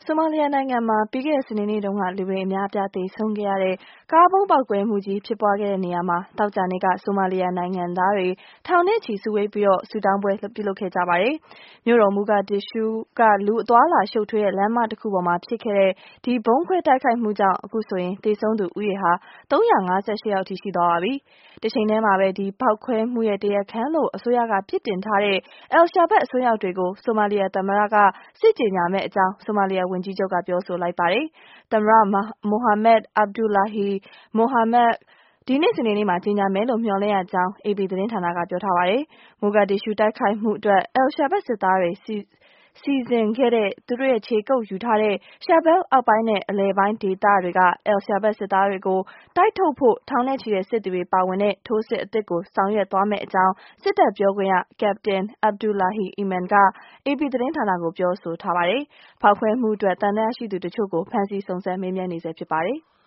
ဆိုမာလီယာနိုင်ငံမှာပြီးခဲ့တဲ့စနေနေ့တုန်းကလူတွေအများအပြားသေဆုံးခဲ့ရတဲ့ကားဗုံးပေါက်ကွဲမှုကြီးဖြစ်ပွားခဲ့တဲ့နေရာမှာသောကြာနေ့ကဆိုမာလီယာနိုင်ငံသားတွေထောင်နဲ့ချီစုဝေးပြီးဆုတောင်းပွဲပြုလုပ်ခဲ့ကြပါတယ်။မြို့တော်မူဂါဒစ်ရှူးကလူအသွားအလာရှုပ်ထွေးတဲ့လမ်းမတခုပေါ်မှာဖြစ်ခဲ့တဲ့ဒီဗုံးခွဲတိုက်ခိုက်မှုကြောင့်အခုဆိုရင်သေဆုံးသူဦးရေဟာ358ယောက်ထိရှိသွားပါပြီ။တချိန်တည်းမှာပဲဒီပေါက်ခွဲမှုရဲ့တရားခံလို့အစိုးရကပြစ်တင်ထားတဲ့Al-Shabaab အစွန်းရောက်တွေကိုဆိုမာလီယာသမ္မတကစစ်ကြေညာမယ့်အကြောင်းဆိုမာလီယာဝန်ကြီးချုပ်ကပြောဆိုလိုက်ပါတယ်။သမ္မတMohamed Abdullahi Mohamed ဒီနေ့စနေနေ့မှာကြေညာမယ်လို့မျှော်လင့်ရကြောင်း AP သတင်းဌာနကပြောထားပါတယ်။မူဂါဒစ်ရှူးတိုက်ခိုက်မှုအတွက်Al-Shabaab စစ်သားတွေစီစဉ်ခဲ့တဲ့သူတို့ခြေကုပ်ယူထားတဲ့ Shabelle အောက်ပိုင်းနဲ့အလယ်ပိုင်းဒေသတွေကAl-Shabaab စစ်သားတွေကိုတိုက်ထုတ်ဖို့ထောင်နဲ့ချီတဲ့စစ်သည်တွေပါဝင်တဲ့ထိုးစစ်အသစ်ကိုဆောင်ရွက်သွားမယ့်အကြောင်းစစ်တပ်ပြောခွင့်ရ Captain Abdullahi Iman က AP သတင်းဌာနကိုပြောဆိုထားပါတယ်။ဖောက်ခွဲမှုအတွက်သံသယရှိသူတချို့ကိုဖမ်းဆီးစုံစမ်းမေးမြန်းနေဆဲဖြစ်ပါတယ်။